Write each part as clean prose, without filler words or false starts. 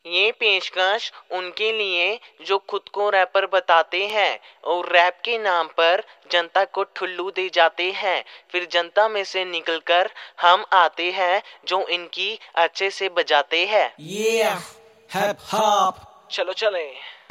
ये पेशकश उनके लिए जो खुद को रैपर बताते हैं और रैप के नाम पर जनता को ठुल्लू दे जाते हैं। फिर जनता में से निकलकर हम आते हैं जो इनकी अच्छे से बजाते हैं। हिप हॉप चलो चले।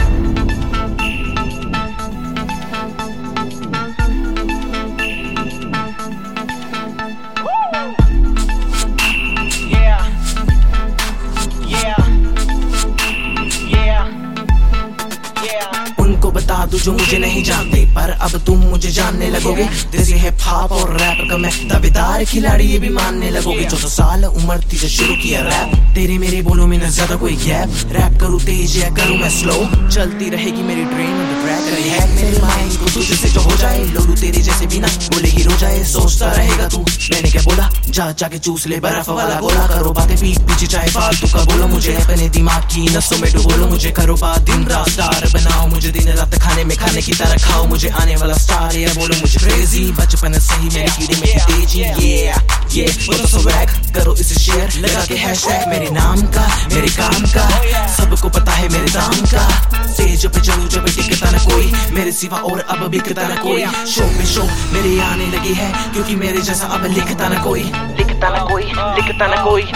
उनको बता दूं जो मुझे नहीं जानते, पर अब तुम मुझे जानने लगोगे। देसी हिप हॉप और रैप का मैं दावेदार खिलाड़ी, ये भी मानने लगोगे। 14 साल उम्र थी जब शुरू किया रैप, तेरे मेरे बोलों में न ज्यादा कोई गैप। रैप करूँ तेज या करूँ मैं स्लो, चलती रहेगी मेरी ड्रीम ऑन द ट्रैक। है मेरे माइंड को तुझे से जो हो जाए, लोलू तेरे जैसे बिना बोले ही रो जाए। सोचता रहेगा तू मैंने क्या बोला, जा जाके चूस ले बर्फ वाला गोला। करो बातें पीठ पीछे चाहे फालतू का बोलो, मुझे अपने दिमाग की नसों में डुबोलो। मुझे करो बात दिन रात स्टार बनाओ, मुझे दिन रात खाने में खाने की तरह खाओ। मुझे आने वाला स्टार या बोलो मुझे क्रेजी, बचपन सही मेरी कीड़े में तेजी। ये बोलो स्वैग करो इसे शेयर लगा के हैशटैग मेरे नाम का मेरे काम का, सबको पता है मेरे दाम का। स्टेज पे चलूं जब टिकता न कोई मेरे सिवा और अब बिकता न कोई। शो पे शो मेरे आने लगे हैं क्योंकि मेरे जैसा अब लिखता न कोई, लिखता न कोई, लिखता न कोई,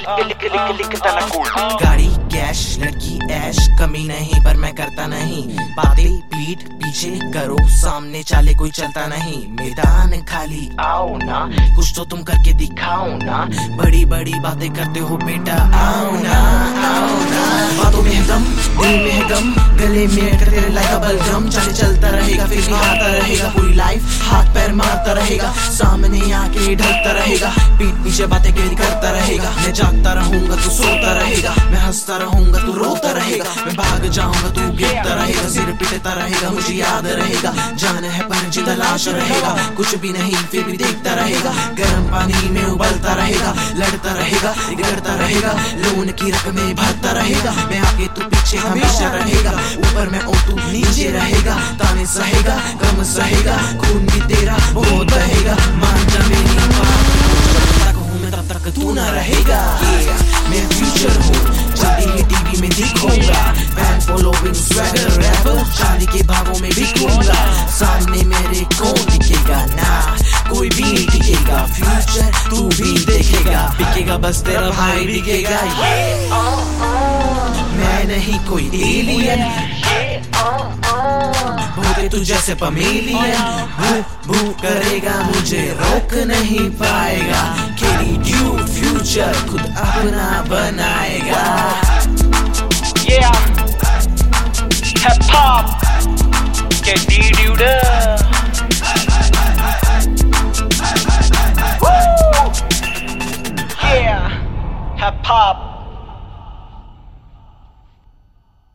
लिखता न कोई। गाड़ी कैश लड़की ऐश कमी नहीं, पर मैं करता नहीं बातें पीठ पीछे करो, सामने चाले कोई चलता नहीं। मैदान खाली आओ ना, कुछ तो तुम करके दिखाओ ना। बड़ी बड़ी बातें करते हो बेटा, आओ ना आओ ना। बातों में है दम, दिल में है गम, गले में कर तेरे लाइक बलगम। चाले चलता रहेगा फिर भी आता रहेगा, पूरी लाइफ हाथ पैर मारता रहेगा। सामने आके ढलता रहेगा, पीठ पीछे बातें करता रहेगा। मैं जागता रहूंगा तू सोता रहेगा, मैं हंसता रहूंगा तू रोता रहेगा। मैं भाग जाऊंगा तू गिरता रहेगा, सिर पिटता रहेगा मुझे याद रहेगा। जान है पर जिंदा लाश रहेगा, कुछ भी नहीं फिर भी देखता रहेगा। गर्म पानी में उबलता रहेगा, लड़ता रहेगा बिगड़ता रहेगा, लोन की रकमें भरता रहेगा। मैं आगे तू पीछे हमेशा रहेगा, ऊपर मैं और तू नीचे रहेगा। ताने सहेगा कम सहेगा, खून भी तेरा बहुत बहेगा। मान जा मेरी बात, जब तक हूँ मैं तब तक तू ना रहेगा। मैं फ्यूचर हूँ जल्दी ही टीवी में दिखूंगा, फैन फॉलोइंग स्वैगर रैपर शादी के भागों में बिकूंगा। सामने मेरे कौन दिखेगा ना, कोई भी नहीं दिखेगा। फ्यूचर तू भी देखेगा, बिकेगा बस तेरा भाई दिखेगा। मैं नहीं कोई एलियन, भूखे तू जैसे पमेलियन। भू करेगा मुझे रोक नहीं पाएगा, खेली ड्यू फ्यूचर खुद अपना बनाएगा। Hip hop get dude. Woo! Yeah, hip hop.